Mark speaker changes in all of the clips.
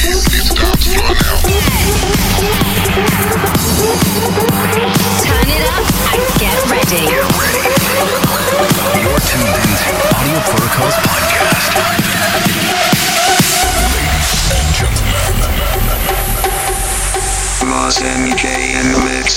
Speaker 1: Turn it up and get ready.
Speaker 2: You're tuned into Audio Protocols Podcast. Ladies and gentlemen,
Speaker 3: Mars MK in the mix.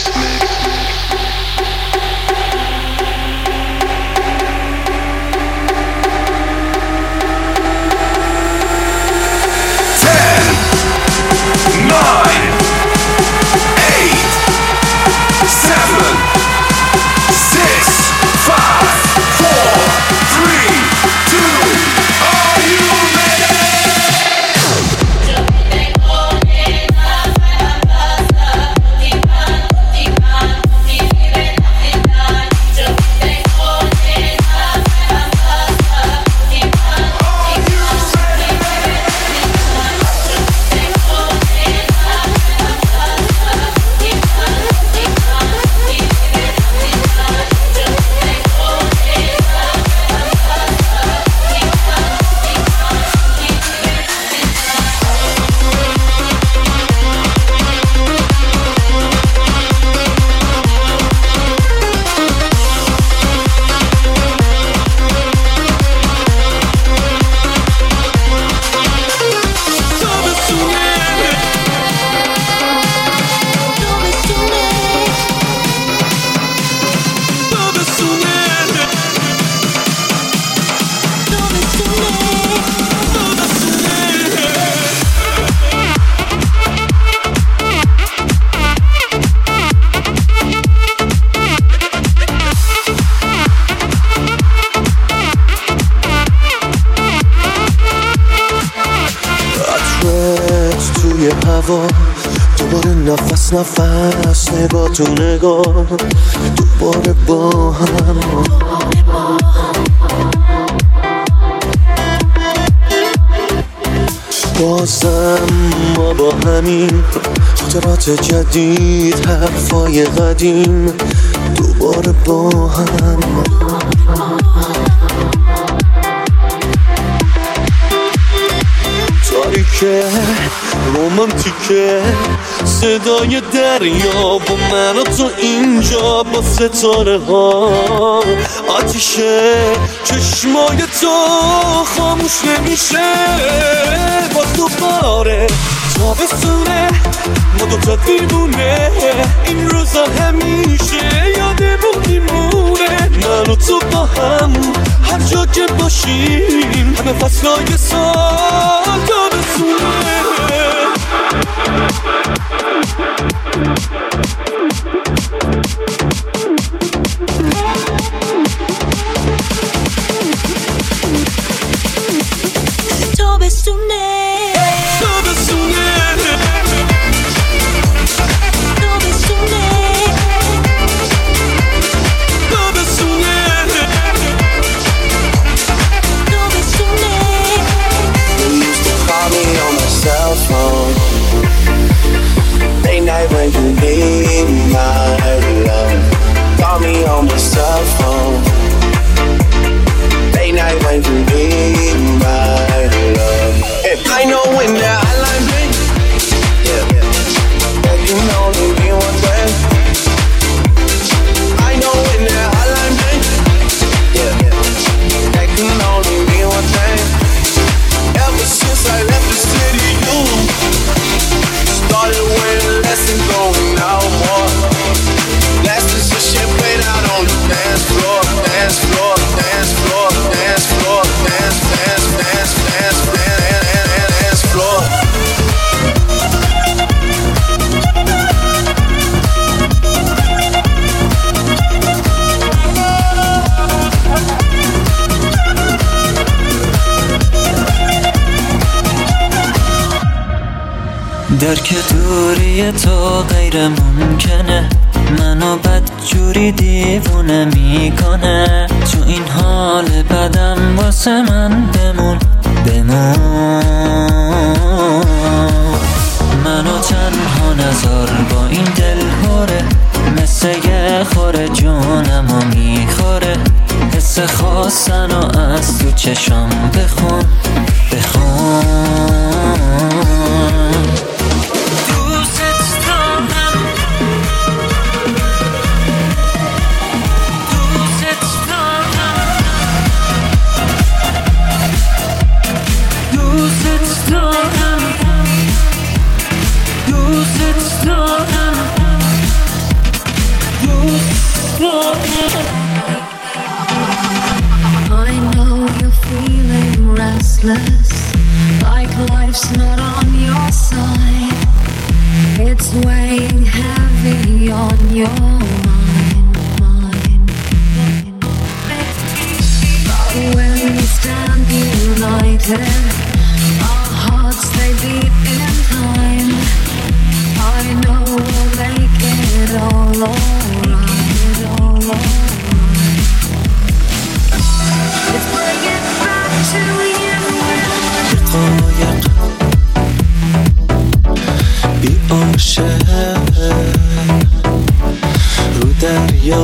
Speaker 4: دوباره نفس نگاه تو نگاه دوباره با هم بازم ما با همین خاطرات جدید حرفای قدیم دوباره با هم تاریکه رومانتیکه صدای دریا با من و تو اینجا با ستاره ها آتیشه چشمای تو خاموش نمیشه با دوباره تابستونه ما دوتا دیوونه این روزا همیشه یادمون میمونه من و تو با هم هر جا که باشیم همه فصلای سال تابستونه
Speaker 5: When you need my love, call me on my cell phone. Late night when you need my love. If I know when that hotline bling, yeah, that you know only me one thing. I know when that hotline bling, yeah, that you know only me one thing. Ever since I left the city, you started wearing less and going out more. Glasses of champagne out on the dance floor, dance floor, dance floor, dance floor, dance floor.
Speaker 6: درک دوری تو غیر ممکنه منو بدجوری دیوونه میکنه تو این حال بدم واسه من بمون منو تنها نذار با این دل هوره مثل یه خوره جونمو میخوره حس خواستن و از تو چشام بخون
Speaker 7: I know you're feeling restless, like life's not on your side. It's weighing heavy on your mind. But when we stand united, our hearts they beat in time. I know we'll make it all alright, all alright. Let's bring it back to you.
Speaker 4: بی عاشق رو دریا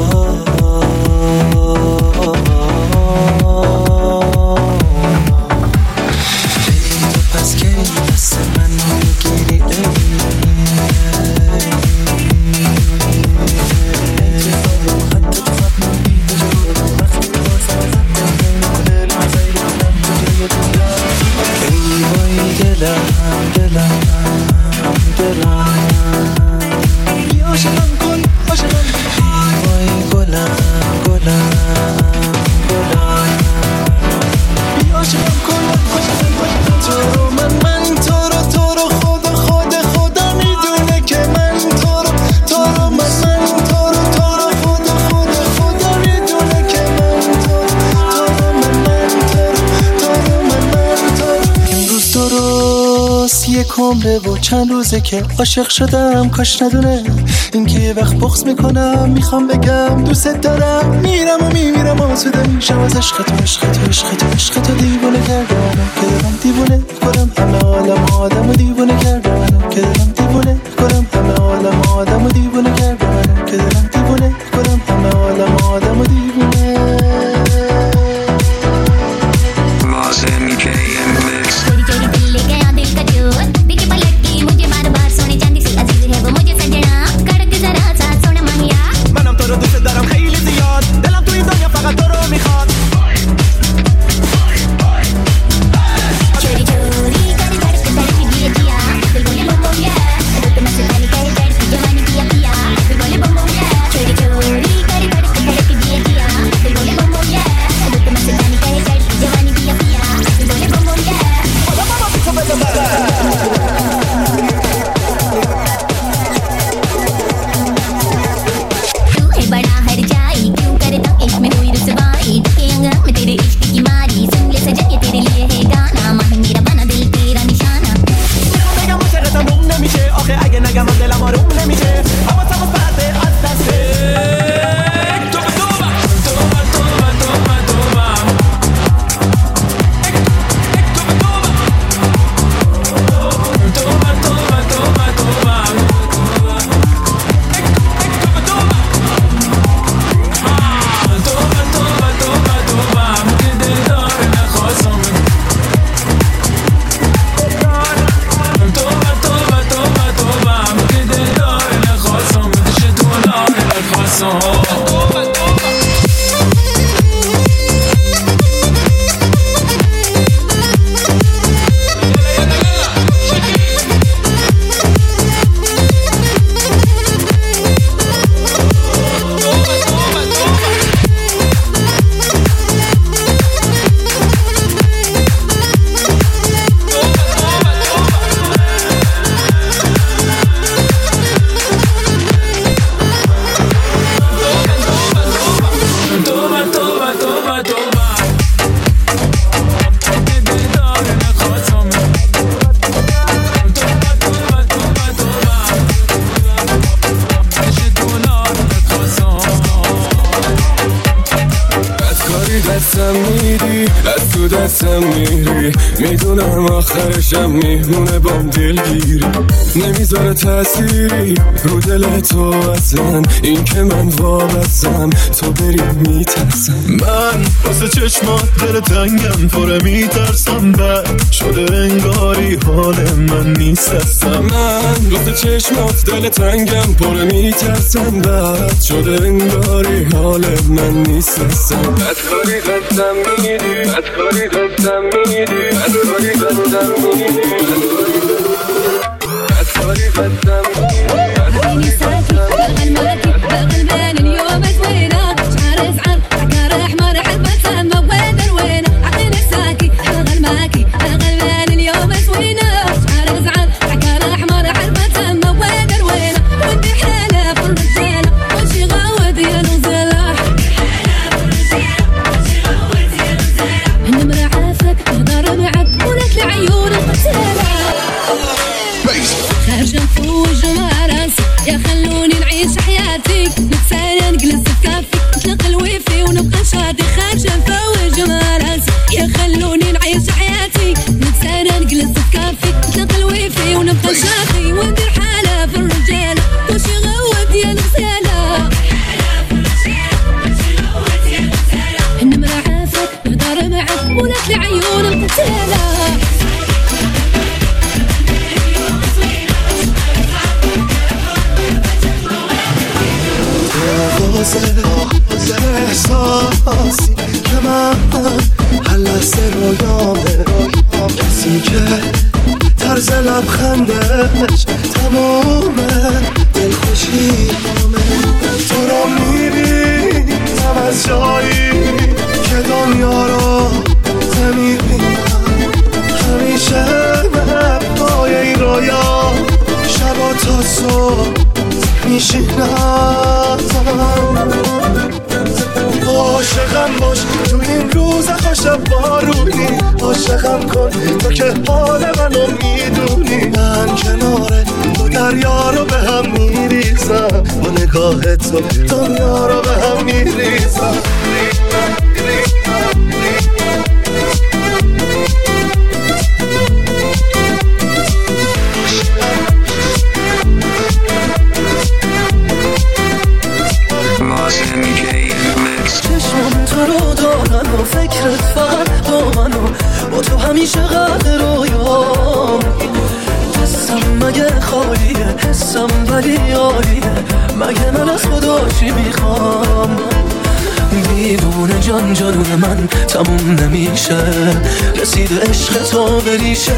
Speaker 4: تو پس که دست من میگیری عمره و چند روزه که عاشق شدم، کاش ندونه این که یه وقت بغض میکنم، میخوام بگم دوست دارم، میرم و میمیرم آسوده میشم از عشق تو، عشق تو، عشق تو، عشق تو دیوونه کرده منو که دارم دیوونه کنم همه عالم آدم و دیوونه کرده منو که دارم دیوونه کنم همه عالم آدم و دیوونه کرده منو که دارم دیوونه کنم همه عالم آدم و دیوونه. دستم میری، میدونم آخرشم میمونه بام دلگیری، نمیذاره تأثیری رو دل تو اصلا، این که من وابستم تو بری میترسم، من واسه چشمات دل تنگم پره میترسم، بد شده انگاری حال من نیست هستم، من واسه چشمات دل تنگم پره میترسم، بد شده انگاری حال من نیست هستم، بدکاری دستم میری، بدکاری دستم میری، بدکاری دستم میری، بدکاری دستم میری، بدکاری دستم میری.
Speaker 7: نبقى شاقي وندير حالة في الرجالة وشي غوت يا الغسالة النمرة عافت نهضر معك ولات لي عيون القتالة
Speaker 8: احساسی که من هر لحظه رویامه کسی که طرز لبخندش تمامه دلخوشی تو رو میبینم از جایی که دنیا رو نمیبینم همیشه پای این رویا شبا تا صبح میشینم عاشقم باش تو این روز خوش بارونی عاشقم کن تو که حال منو میدونی من کنار تو دریا رو به هم میریزم با نگاه تو دنیا رو به هم میریزم
Speaker 4: چشمم تو رو دارن و فکرت فقط با منو با تو همیشه غرق رویام دستم مگه خالیه حسم ولی عالیه مگه من از خدا چی میخوام بیدون جان جانون من تموم نمیشه رسید عشق تو بریشه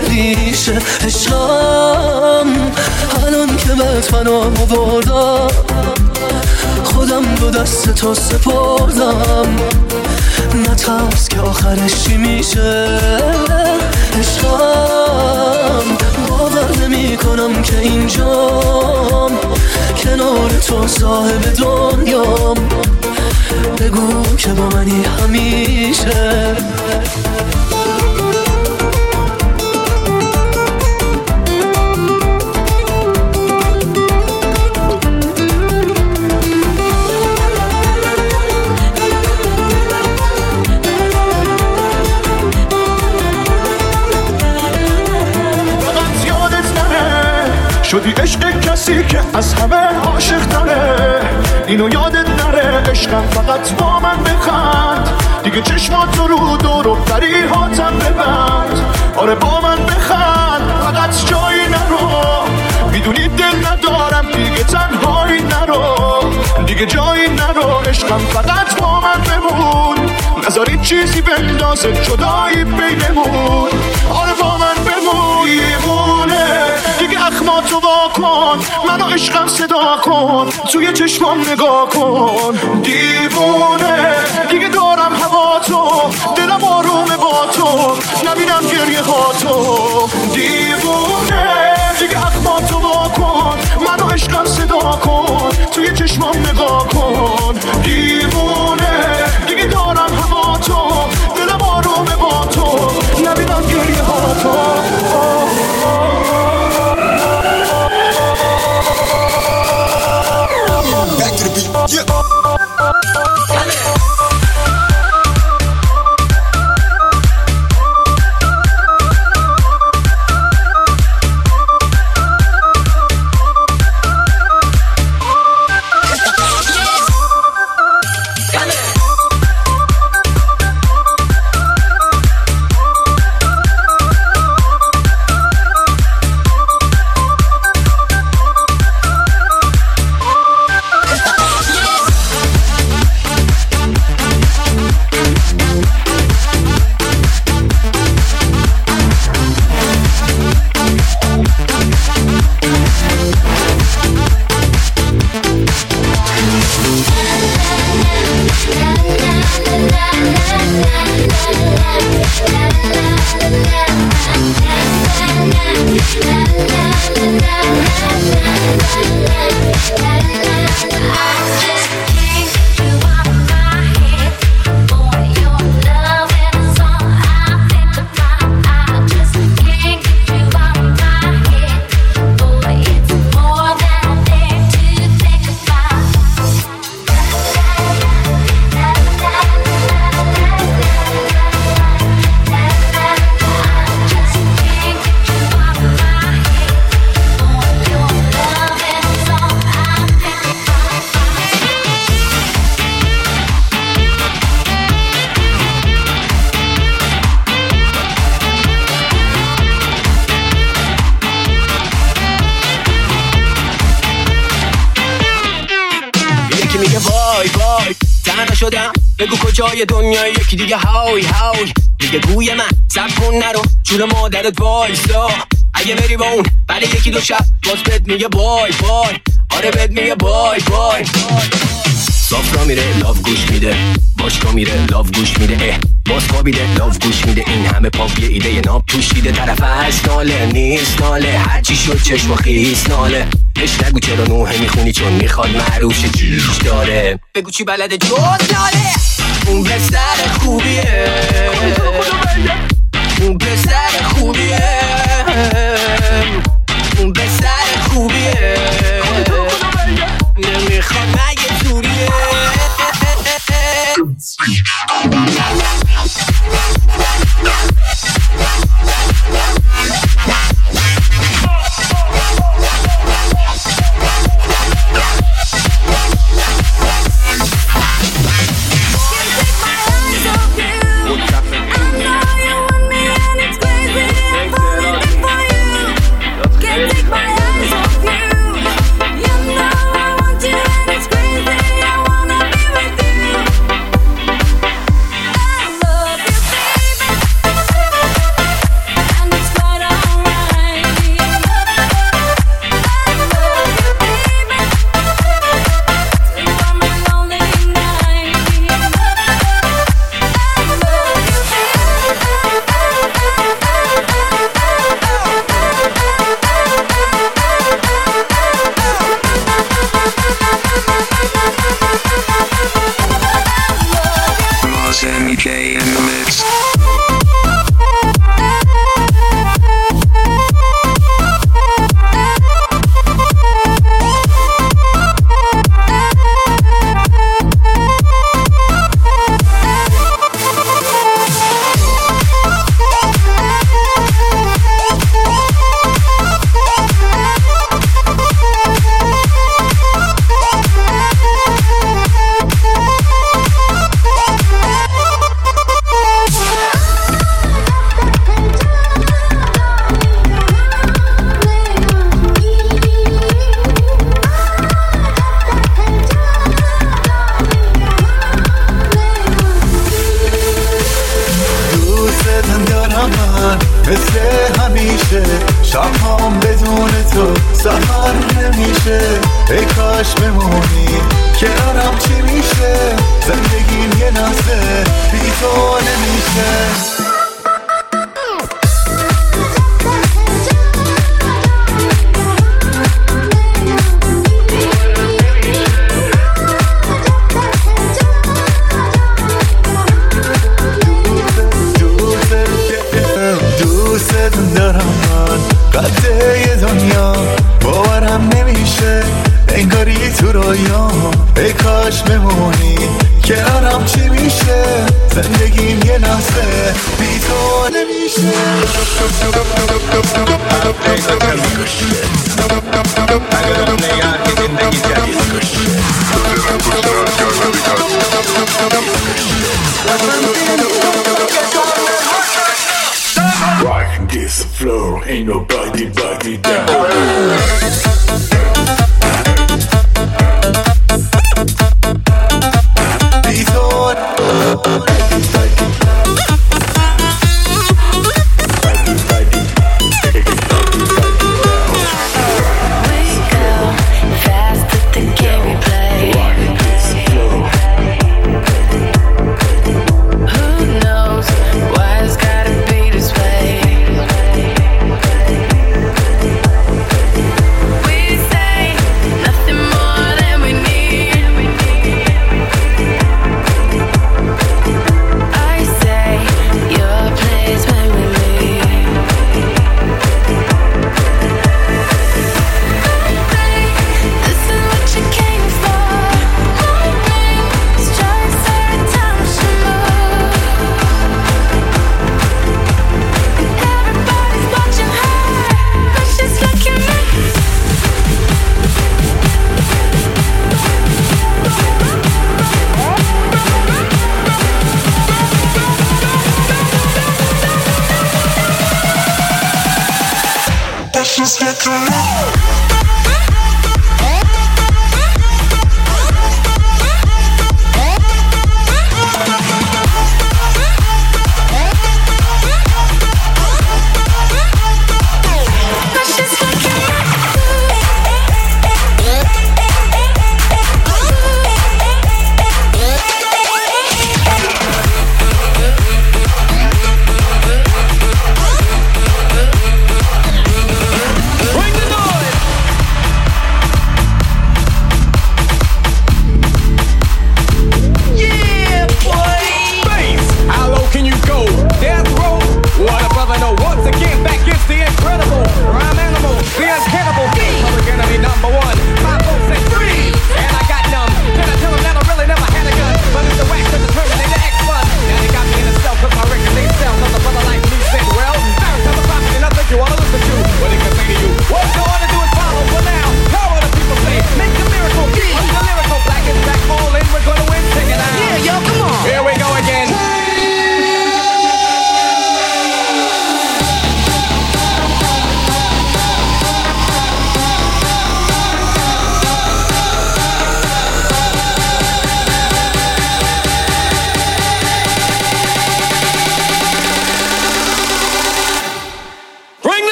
Speaker 4: عشقم الان که به فنا بردم خودم رو دست تو سپردم نترس که آخرش چی میشه عشقم باور نمی کنم که اینجام کنار تو صاحب دنیام بگو که با منی همیشه
Speaker 9: شدی عشق کسی که از همه عاشق تره اینو یادت نره عشقم فقط با من بخند دیگه چشمات رو دور و فریحاتم ببند آره با من بخند فقط جایی نرو میدونی دل ندارم دیگه تنهایی نرو دیگه جایی نرو عشقم فقط با من بمون نذاری چیزی بندازه جدایی بینمون آره با من بمون دیوونه دیگه اخماتو واکن منو عشقم صدا کن توی چشمام نگاه کن دیوونه دیگه دارم هوا تو دلم آرومه با تو نبینم گریه ها تو دیوونه دیگه اخماتو واکن منو عشقم صدا کن توی چشمام نگاه کن دیوونه دیگه دارم هوا تو دلم آرومه با تو نبینم گریه ها تو
Speaker 8: Back to the beat, yeah.
Speaker 10: شدم بگو کجای دنیا یکی دیگه های های دیگه گوی من سب کن نرو جون مادرت وایسا اگه بری با اون ولی یکی دو شب باز بهت میگه بای بای آره بهت میگه بای بای صافرا میره لاف گوش میده باشگاه میره لاف گوش میده باز خوابیده لاف گوش میده این همه پاپ یه ایده ناب پوشیده طرف هست ناله نیست ناله هرچی شد چشم و خیس ناله بهش نگو چرا نوحه میخونی چون میخواد معروف شه چیش داره بگو چی بلده جز ناله اون پسر خوبیه اون پسر خوبیه اون پسر خوبیه نمیخواد مگه توریه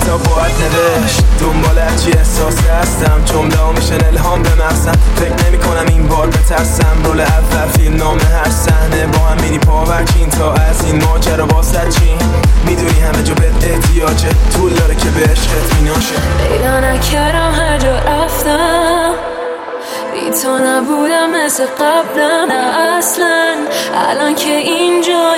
Speaker 11: حساب باید نوشت دنبال هرچی احساس هستم جمله میشن الهام به مغزم فکر نمی کنم این بار بترسم رول اول فیلم نام هر صحنه با هم میری پاورکین تا از این ماجرا واسه چین میدونی همه جا بهت احتیاجه طول داره که به عشقت میناشه
Speaker 12: پیدا نکردم هر جا رفتم بی تو نبودم مثل قبلم نه اصلا الان که اینجا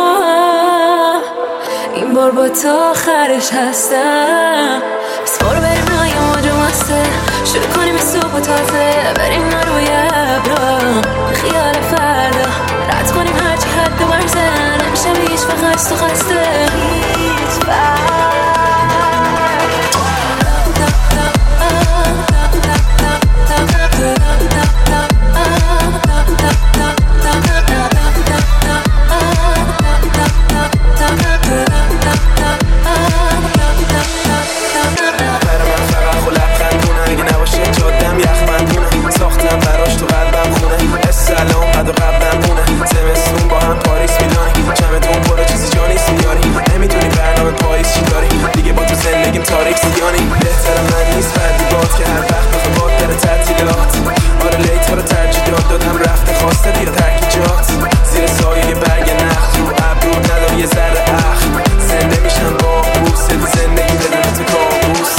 Speaker 12: این بار با تو آخرش هستم بس برو بریم نای موجه مسته شروع کنیم صبح و تازه بریم روی ابرا خیال فردا رد کنیم هرچی حد و مرزه نمیشه به هیچ وقت تو خسته هیچ ساختم براش تو قلبم خونه السلام بعد و قبلم مونه زمستون با هم پاریس میلانی چمدون پر چیزی جا نیست میاری نمیدونی برنامه پاییز چی داری دیگه با تو زندگیم تاریک سیانی بهتر من نیست فردی باد که هر وقت بخواه باد داره تعطیلات آره لیت ها رو ترجیحات دادم رفته خواسته بیا ترکیجات زیر سایه برگ نخل رو ابرو نداری یه ذره اخم زنده میشم با بوست زندگی بدون تو کابوس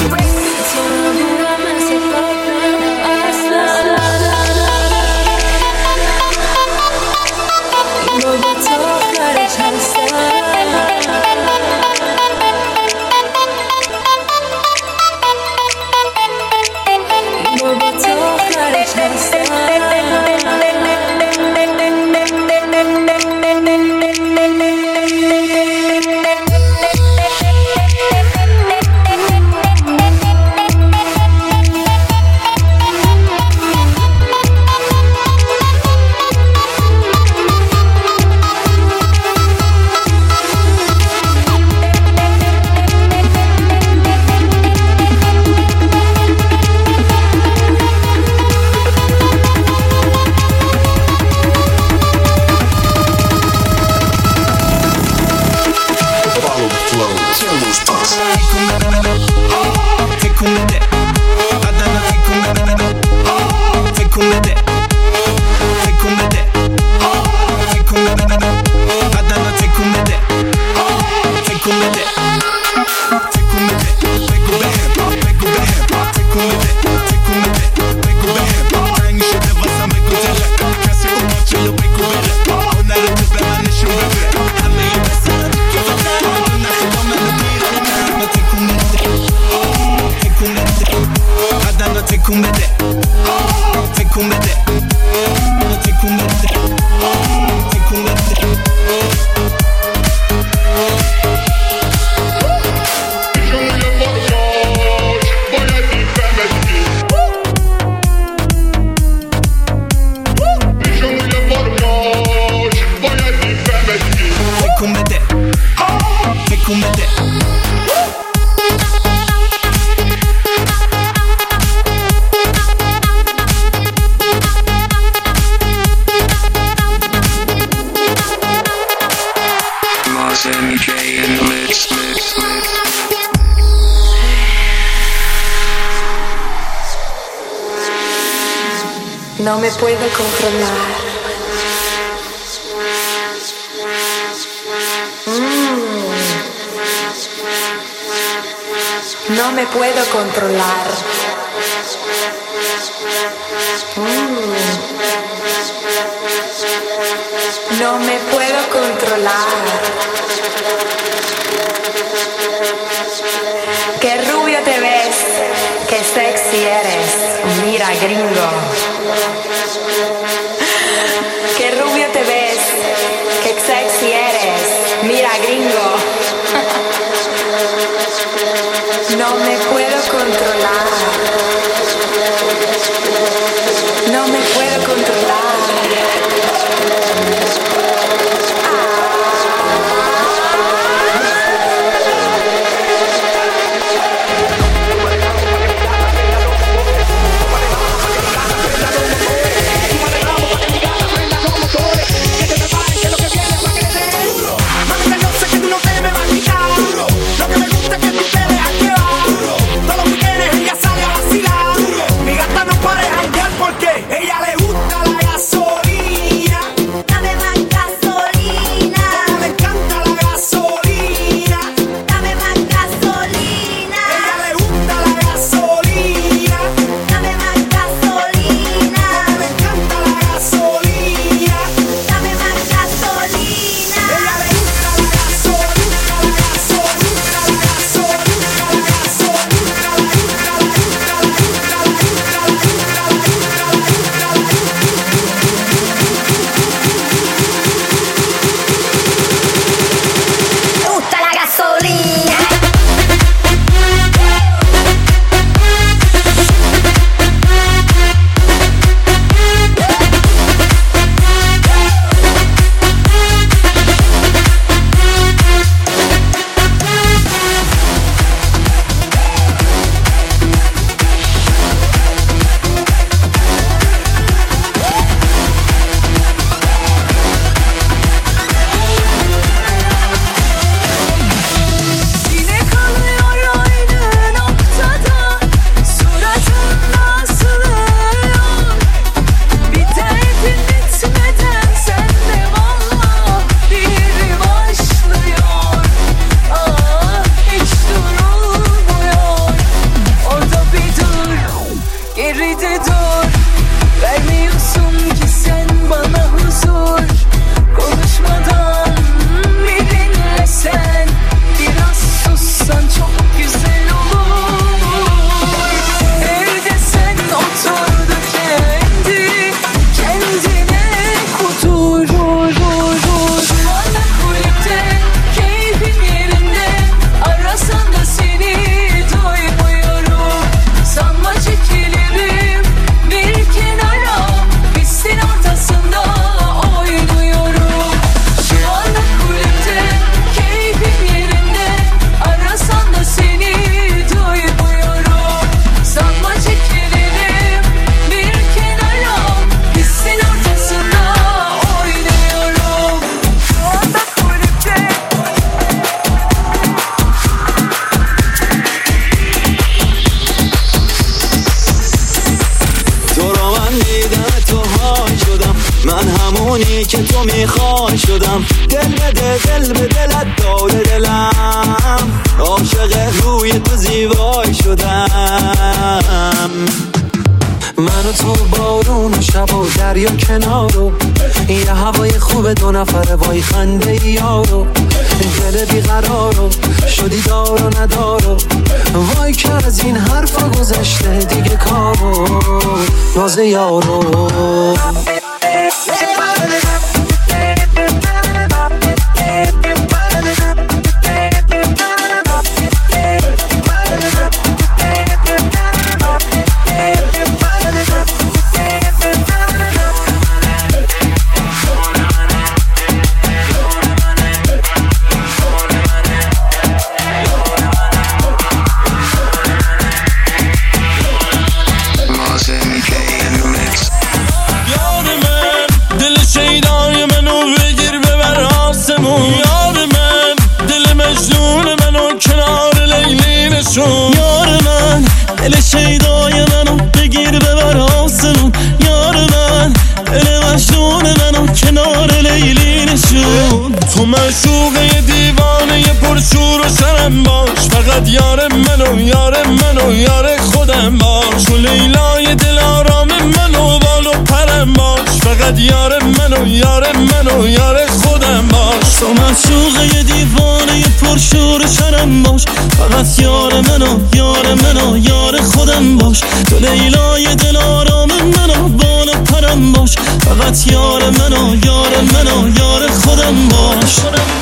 Speaker 12: No me puedo controlar. No me puedo controlar. No me puedo controlar. Qué rubio te ves, qué sexy eres. Mira, gringo. Qué rubio te ves, qué sexy eres. Mira, gringo. No me puedo controlar. No me puedo controlar.
Speaker 5: Mami, yo sé que tú no te me vas a quitar. Lo que me gusta es que tú te dejas llevar.
Speaker 13: اونی که تو میخوای شدم. دل به دلت داده دلم، عاشق روی تو زیبای شدم. من و تو بارون و شب و دریا کنارو، یه هوای خوب دو نفره وای خنده یارو. دل بیقرارو شدی دار و ندارو، وای که از این حرفا گذشته دیگه کارو ناز یارو.
Speaker 14: یار من دل شیدای منو بگیر ببر آسمون. یار من دل مجنون منو کنار لیلی نشون. تو معشوقه دیوانه پرشور و شرم باش، فقط یار منو یار خودم باش. تو لیلای دل آرام منو بال و پرم باش، فقط یار منو یار خودم باش. تو معشوقه دیوانه پرشور و شرم باش، فقط یار منو یار خودم باش. تو لیلای دل آرام منو بال و پرم باش، فقط یار منو یار خودم باش.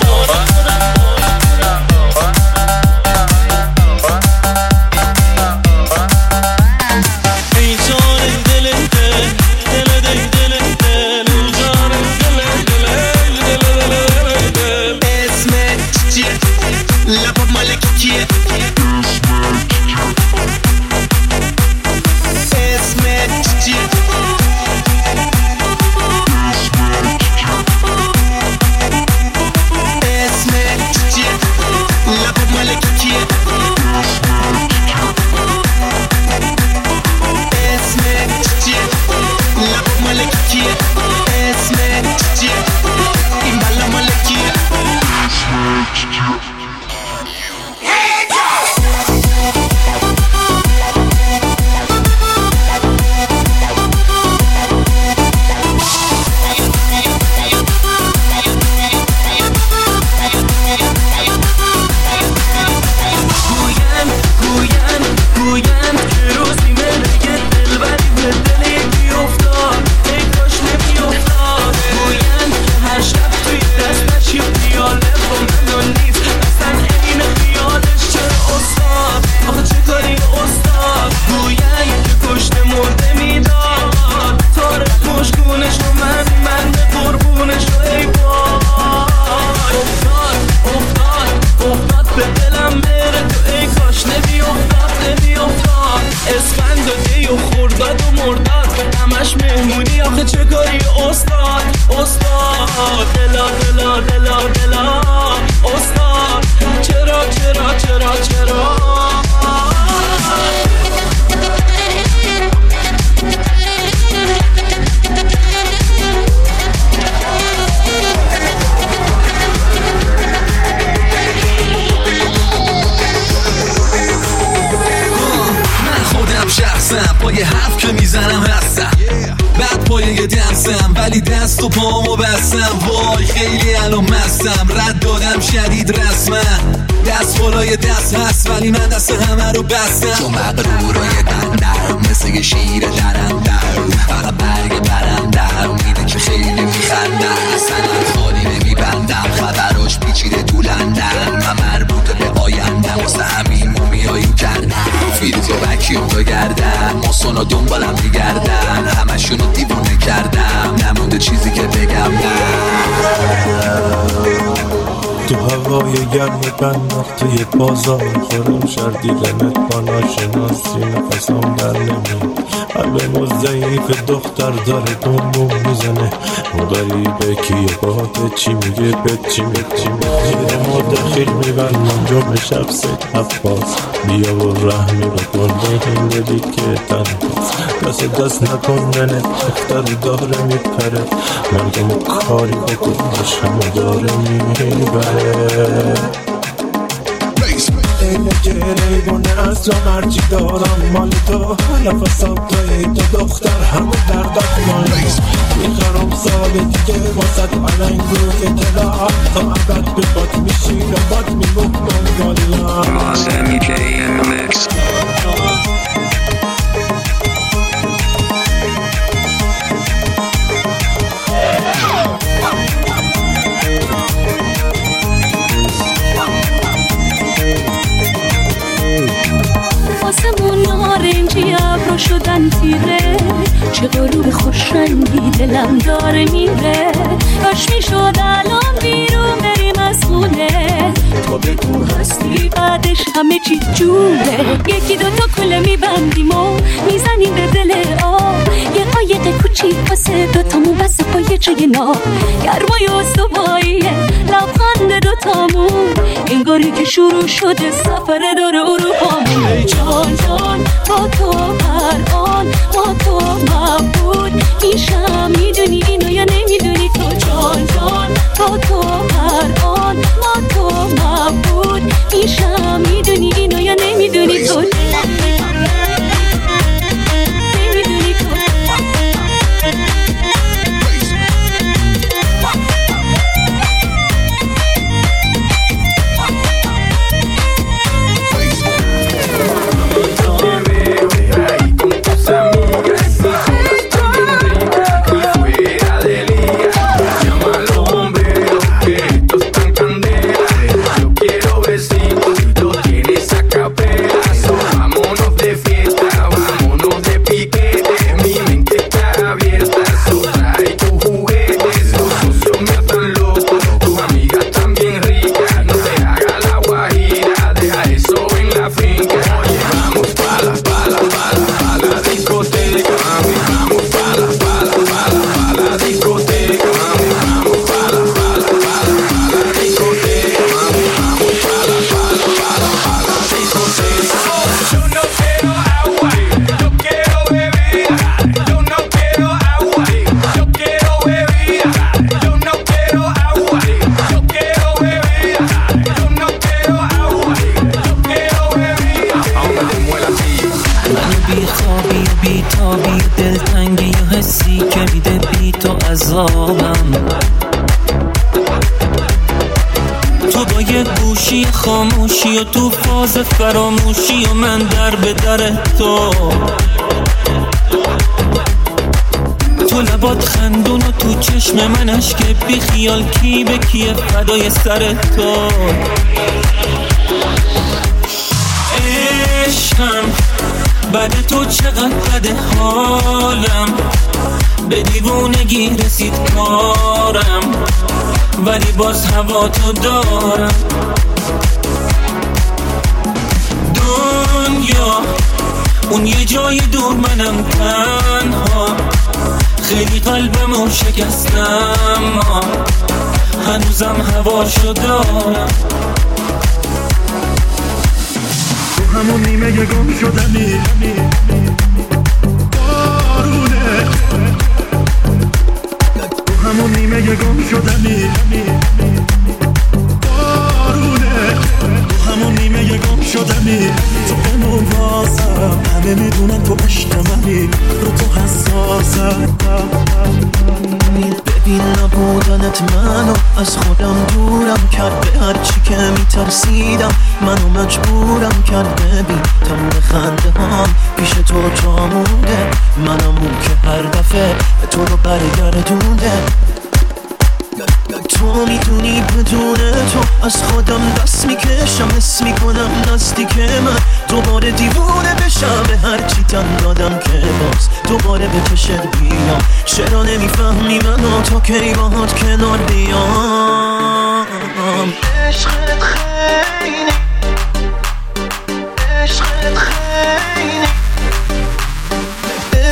Speaker 15: پای حرف که میزنم هستم، بعد پای دنسم ولی دست و پامو بستم. وای خیلی الان مستم، رد دادم شدید رسما. دست بالای دست هست ولی من دست همه رو بستم.
Speaker 2: تو مغرورای بندم مثل یه شیر درندم، فقط برگ برندم میده که خیلی میخندم. اصلا خالی نمیبندم، خبراش پیچیده تو لندن. من مربوط به آیندم واسه همین مومیایی کردم. فیلز و وکیوم تو گردم، ماسونا دنبالم میگردن. همشونو دیوونه کردم، نمونده چیزی که بگم نه.
Speaker 16: تو هوای گرم بندر توی بازار خورم شردی لنت با ناشناسی نفسم در نمید. قلبم ضعیف دختر داره دنبون میزنه اون غریبه کیه باته چی میگه به چی میگه ما دخیل میبرم جمع شب سید عباس بیا و رحمی بکن به هندی که تنهاست دست نکن ننه دختر داره میپره مردم کاری بکنش همه داره میبره نجره بونه از را مرجی دارم مال تو نفسم توی تو دختر همه دردت مالی میخرم سال دیگه واسد علنگوی دلا تا عبد به باد میشیر و باد میمکنم گالا
Speaker 3: Boss MK in the mix.
Speaker 7: آسمون نارنجی ابرو شدن تیره چه غروب خوشرنگی دلم داره میره کاش میشد الان بیرون بریم از خونه تو بگو هستی بعدش همه چی جوره یکی دوتا کله میبندیم و میزنیم به دل آب یه قایق کوچیک واسه دوتامون بسه پای چه ناب گرمای استواییه لبخند دوتامون انگاری که شروع شده سفر دور اروپامون ای جان جان با تو الان با تو مبود میشم میدونی اینو یا نمیدونی تو جان جان با تو الان با تو مبود میشم میدونی اینو یا نمیدونی تو
Speaker 14: خاموشی و تو فاز فراموشی و من در به در تو لبات خندون و تو چشم من اشک بی خیال کی به کیه فدای سر تو عشقم بعد تو چقدر بده حالم به دیوونگی رسید کارم ولی باز هوا تو دارم دنیا اون یه جای دور منم تنها خیلی قلبمو شکستم هنوزم هواشو دارم
Speaker 9: تو همون نیمه گم شدنی بارونه تو همون نیمه گم شدنی بارونه تو همون نیمه گم شدنی تو بمون واسم همه میدونن تو عشق منی رو تو حساسم
Speaker 17: ببین نبودنت منو از خودم دورم کرد به هرچی که میترسیدم منو مجبورم کرد ببین تمام خنده هم پیش تو جامونده منم اون که هر دفعه به تو رو برگردونده تو میدونی بدون تو از خودم دست میکشم حس میکنم نزدیک من دوباره دیوونه بشم به هرچی تن دادم که باز دوباره به چشت بیام چرا نمیفهمی منو تا کی باهات کنار بیام عشقت خیلی عشقت خیلی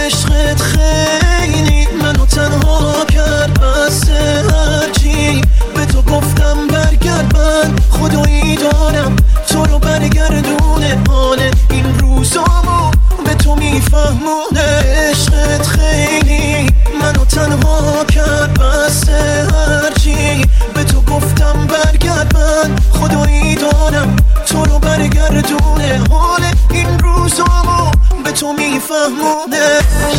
Speaker 17: دونه حال این روزامو به تو میفهمونه.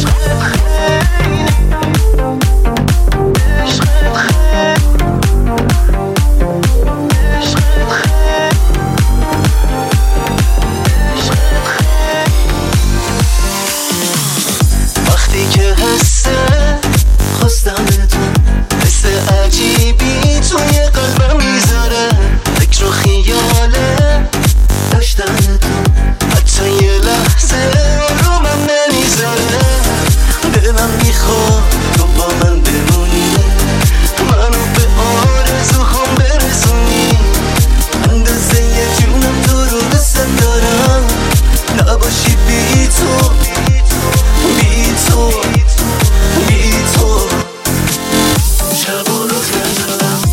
Speaker 18: وقتی که حسه خواستمتون حس عجیبی توی قلبم میذاره، فکر و خیاله داشتنتون حتی یه لحظه رو من نمیذاره. دلم میخواد تو با من بمونی، منو به آرزوهام برسونی، اندازه یه جونم تو رو دوست دارم، نباشی بی تو بی تو بی تو. شب و روز ندارم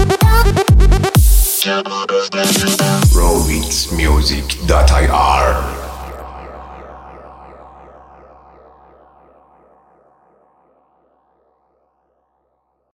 Speaker 19: Rovixmusic.ir